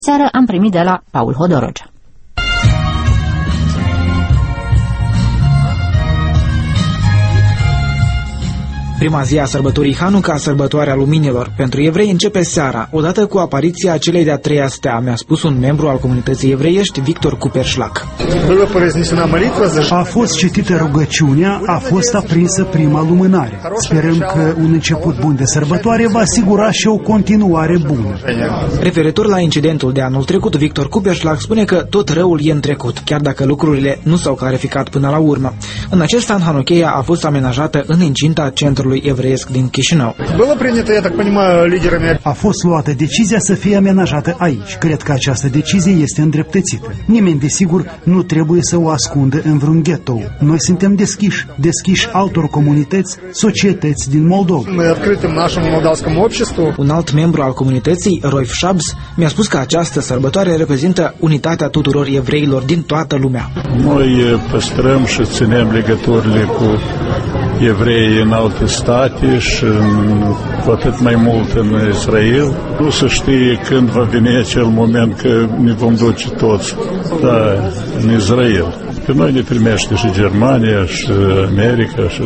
Seară am primit de la Paul Hodorogea. Prima zi a sărbătorii Hanuca, sărbătoarea luminilor, pentru evrei începe seara, odată cu apariția celei de-a treia stea, mi-a spus un membru al comunității evreiești, Victor Kuperschlag. A fost citită rugăciunea, a fost aprinsă prima lumânare. Sperăm că un început bun de sărbătoare va asigura și o continuare bună. Referitor la incidentul de anul trecut, Victor Kuperschlag spune că tot răul e în trecut, chiar dacă lucrurile nu s-au clarificat până la urmă. În acest an, Hanucheia a fost amenajată în incinta centrului evreiesc din Chișinău. A fost luată decizia să fie amenajată aici. Cred că această decizie este îndreptățită. Nimeni, desigur, nu trebuie să o ascundă în vreun ghetto. Noi suntem deschiși altor comunități, societăți din Moldova. Un alt membru al comunității, Roif Shabs, mi-a spus că această sărbătoare reprezintă unitatea tuturor evreilor din toată lumea. Noi păstrăm și ținem legăturile cu evreii în alte state și cu atât mai mult în Israel. Nu se știe când va veni acel moment că ne vom duce toți în Israel. Pe noi ne primește și Germania și America și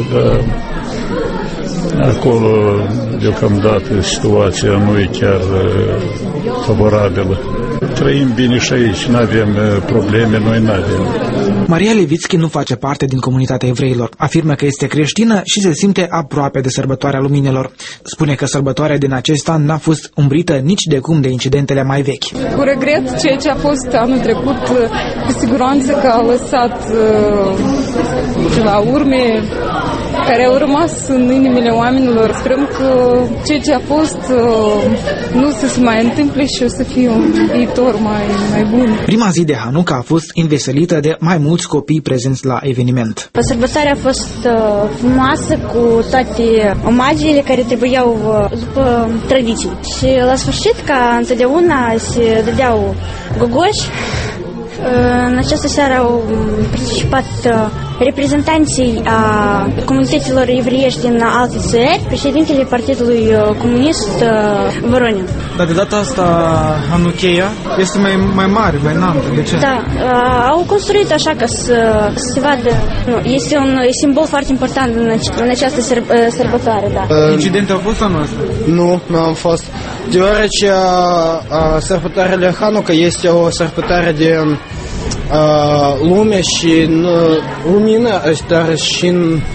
acolo deocamdată situația nu e chiar favorabilă. Trăim bine și aici, nu avem probleme, noi nu avem. Maria Levitski nu face parte din comunitatea evreilor. Afirmă că este creștină și se simte aproape de sărbătoarea luminilor. Spune că sărbătoarea din acest an n-a fost umbrită nici de cum de incidentele mai vechi. Cu regret, ceea ce a fost anul trecut, cu siguranță că a lăsat ceva urme care au rămas în inimile oamenilor. Sperăm că ceea ce a fost nu să se mai întâmple și o să fie un viitor mai bun. Prima zi de Hanuca a fost înveselită de mai mulți copii prezenți la eveniment. Sărbătoarea a fost frumoasă cu toate omagiile care trebuiau după tradiții. Și la sfârșit, ca întotdeauna, se dădeau gogoși. În această seară au participat reprezentanții a comunităților evreiești din alte țări, președintele Partidului Comunist Voronin. Dar de data asta Hanucheia este mai mare, mai înaltă. De ce? Da, au construit așa ca să se vadă. Este un simbol foarte important în această sărbătoare. Da. Incidente au fost anul ăsta? Nu am fost. Deoarece sărbătoarea Hanuca este o sărbătoare de lume și lumină, dar și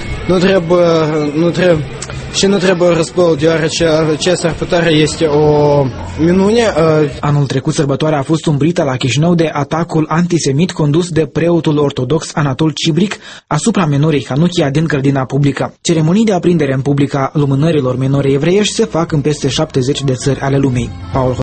nu trebuie război, deoarece această sărbătoare este o minune. Anul trecut sărbătoarea a fost umbrită la Chișinău de atacul antisemit condus de preotul ortodox Anatol Cibric asupra menorii Hanuchia din grădina publică. Ceremonii de aprindere în publică a lumânărilor menorii evreiești se fac în peste 70 de țări ale lumii. Paul